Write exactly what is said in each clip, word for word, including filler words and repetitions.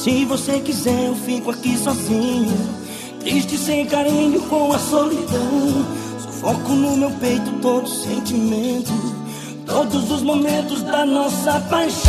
Se você quiser eu fico aqui sozinho, triste sem carinho com a solidão. Sufoco no meu peito todo sentimento, todos os momentos da nossa paixão.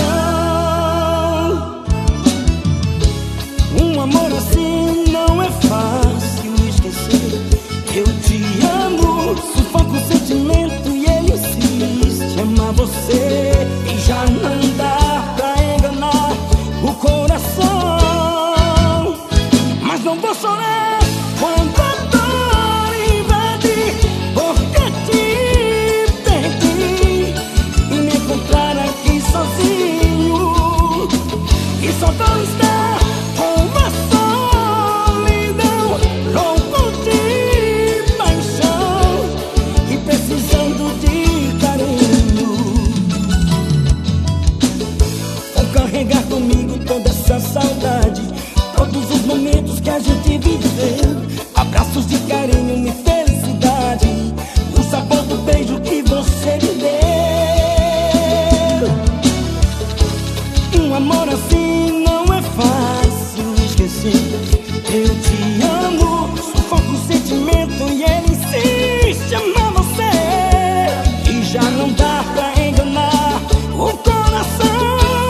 Um amor assim não é fácil esquecer. Eu te amo, sufoco o sentimento e ele insiste amar você. E já não dá pra enganar o coração. Mas não vou chorar quando a dor invadir, porque te perdi e me encontrar aqui sozinho. E só vou estar com uma solidão, louco de paixão e precisando de carinho. Vou carregar comigo toda essa saudade, todos os momentos que a gente viveu, abraços de carinho e felicidade, o sabor do beijo que você me deu. Um amor assim não é fácil esquecer. Eu te amo, sufoco o sentimento e ele insiste amar você. E já não dá pra enganar o coração.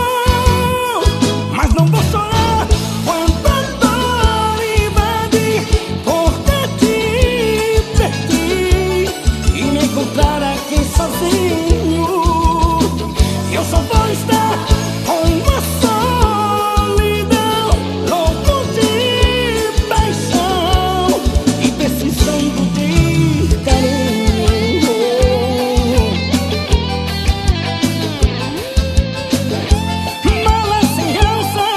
Mas não vou chorar quando a dor invadir, porque te perdi e me encontrar aqui sozinho. Eu só vou estar com uma solidão, louco de paixão e precisando de carinho. Mala sem alça,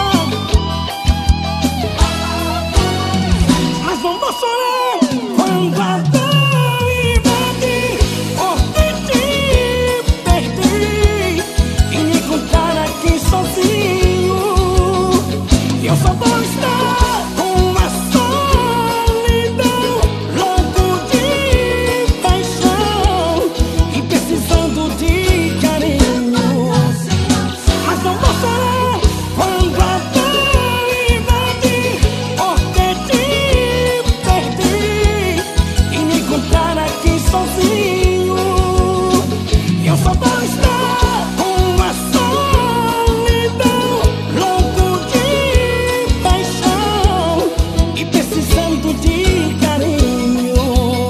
mas não vou chorar quando a dor invadir, porque te perdi e me encontrar aqui sozinho. Eu só vou estar com uma solidão, louco de paixão e precisando de carinho. Mas não vou chorar quando a dor invadir, porque te perdi e me encontrar aqui sozinho. Eu só vou estar com uma solidão, louco de paixão e precisando de carinho.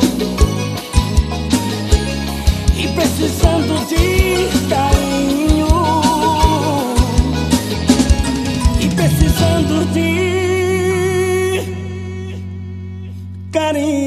E precisando de carinho. E precisando de carinho.